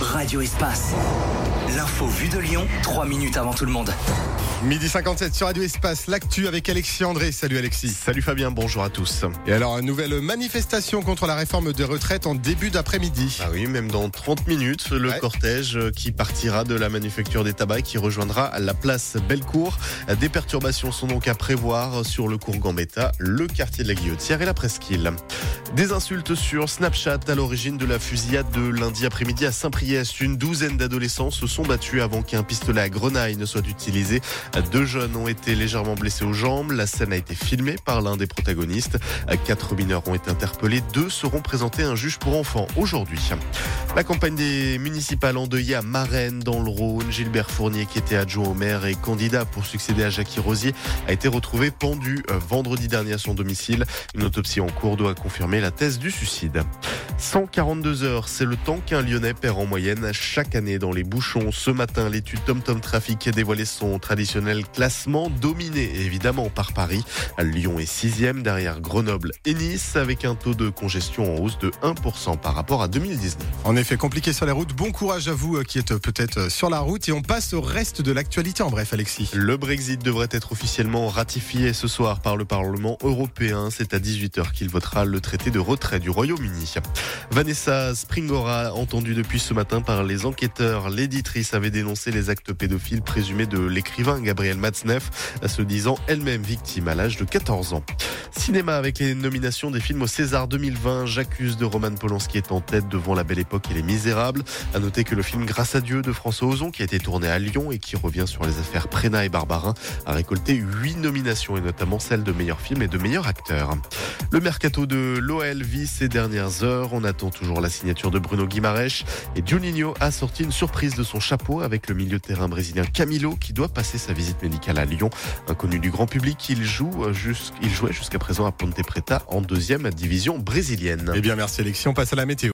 Radio Espace. L'info vue de Lyon, 3 minutes avant tout le monde. 12h57 sur Radio Espace, l'actu avec Alexis André. Salut Alexis. Salut Fabien, bonjour à tous. Et alors, une nouvelle manifestation contre la réforme des retraites en début d'après-midi. Ah oui, même dans 30 minutes, le cortège qui partira de la manufacture des tabacs qui rejoindra la place Bellecour. Des perturbations sont donc à prévoir sur le cours Gambetta, le quartier de la Guillotière et la Presqu'île. Des insultes sur Snapchat à l'origine de la fusillade de lundi après-midi à Saint-Priest. Une douzaine d'adolescents se sont battus avant qu'un pistolet à grenaille ne soit utilisé. 2 jeunes ont été légèrement blessés aux jambes. La scène a été filmée par l'un des protagonistes. 4 mineurs ont été interpellés. 2 seront présentés à un juge pour enfants aujourd'hui. La campagne des municipales endeuillée à Marennes dans le Rhône. Gilbert Fournier, qui était adjoint au maire et candidat pour succéder à Jackie Rosier, a été retrouvé pendu vendredi dernier à son domicile. Une autopsie en cours doit confirmer la thèse du suicide. 142 heures, c'est le temps qu'un Lyonnais perd en moyenne chaque année dans les bouchons. Ce matin, l'étude TomTom Trafic a dévoilé son traditionnel classement, dominé évidemment par Paris. Lyon est 6e derrière Grenoble et Nice, avec un taux de congestion en hausse de 1% par rapport à 2019. En effet, compliqué sur les routes. Bon courage à vous qui êtes peut-être sur la route. Et on passe au reste de l'actualité en bref, Alexis. Le Brexit devrait être officiellement ratifié ce soir par le Parlement européen. C'est à 18h qu'il votera le traité de retrait du Royaume-Uni. Vanessa Springora, entendue depuis ce matin par les enquêteurs, l'éditrice avait dénoncé les actes pédophiles présumés de l'écrivain Gabriel Matzneff, se disant elle-même victime à l'âge de 14 ans. Cinéma avec les nominations des films au César 2020. J'accuse de Roman Polanski est en tête devant La Belle Époque et Les Misérables. À noter que le film Grâce à Dieu de François Ozon, qui a été tourné à Lyon et qui revient sur les affaires Prénat et Barbarin, a récolté 8 nominations et notamment celle de meilleur film et de meilleur acteur. Le mercato de l'OL vit ces dernières heures. On attend toujours la signature de Bruno Guimaraes et Juninho a sorti une surprise de son chapeau avec le milieu de terrain brésilien Camilo qui doit passer sa visite médicale à Lyon. Inconnu du grand public, il jouait jusqu'à présent à Ponte Preta en 2e division brésilienne. Eh bien, merci Alexis. On passe à la météo.